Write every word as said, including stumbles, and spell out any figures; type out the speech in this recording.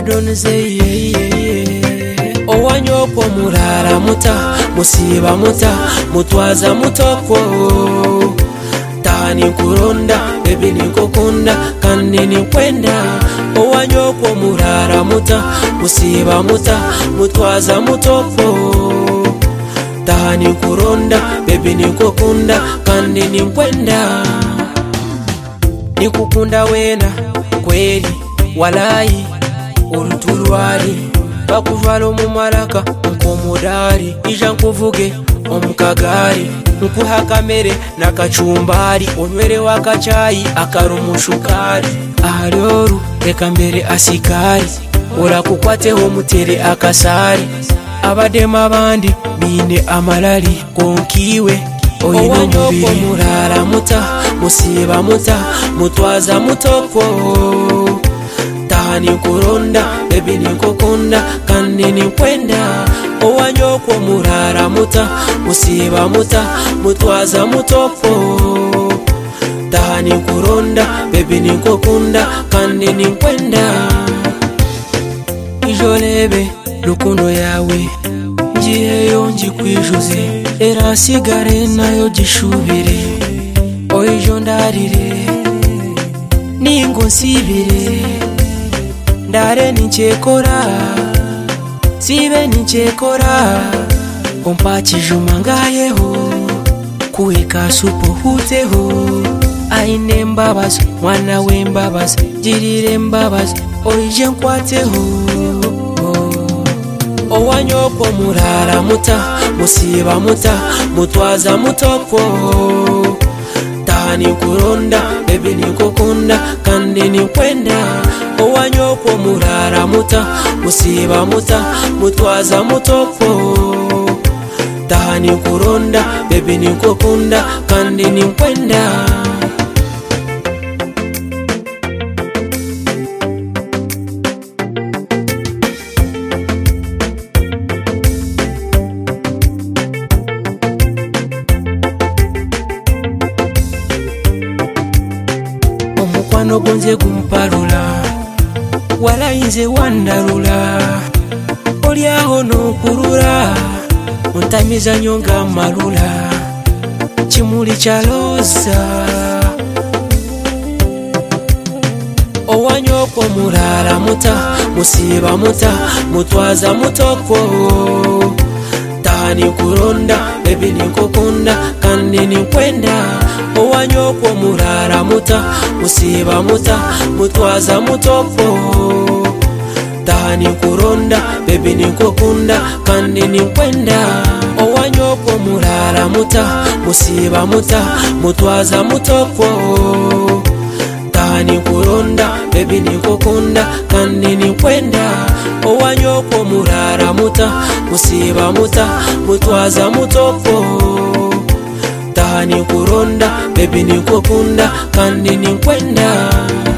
adonze owanyoko murara muta musiba muta mutwaza mutoko tani kuronda baby nikokunda kandi nikwenda owanyoko murara muta musiba muta mutwaza mutoko tani kuronda baby nikokunda kandi nikwenda nikukunda wena kweli walai urutulwali bakuvalo mu maraka nkomodari ija nkuvuge omukagari nkuha kamere nakachumbari onwere wakachayi akarumushukari aharyoru reka mbere asikari urakukwateho mutere akasari abadema abandi bine amalari konkiwe owanyoko murara muta musiba muta mutwaza mutoko tani kuronda baby nikokunda kandi nikwenda owanyoko murara muta musiba muta mutwaza mutoko tani kuronda baby nikokunda kandi nikwenda ijolebe lukundo yawe ngiyeyo njikwijuze era sigare nayo gishubire oijo ndarire ningo nsibire ndare ninchekora sibe ninchekora ompachijuma ngayeho kuweka supo huteho aine mbabazi mwana w'embabazi girire mbabazi oije nkwateho owanyoko murara muta musiba muta mutwaza mutoko tani kuronda baby nikokunda kandi nikwenda owanyoko murara muta musiba muta mutwaza mutoko tani kuronda baby nikokunda kandi nikwenda omukwano gonze gumparula walayinze wandarula olyaho nokurula ontamiza nyonga malula kimuli kyaloza owanyoko murara muta musiba muta mutwaza mutoko tani kuronda baby nikokunda kandi nikwenda owanyoko murara muta musiba muta mutwaza mutoko tani kuronda baby nikokunda kandi nikwenda owanyoko murara muta musiba muta mutwaza mutoko tani kuronda baby nikokunda kandi nikwenda owanyoko murara muta musiba muta mutwaza mutoko tani kuronda baby nikokunda kandi nikwenda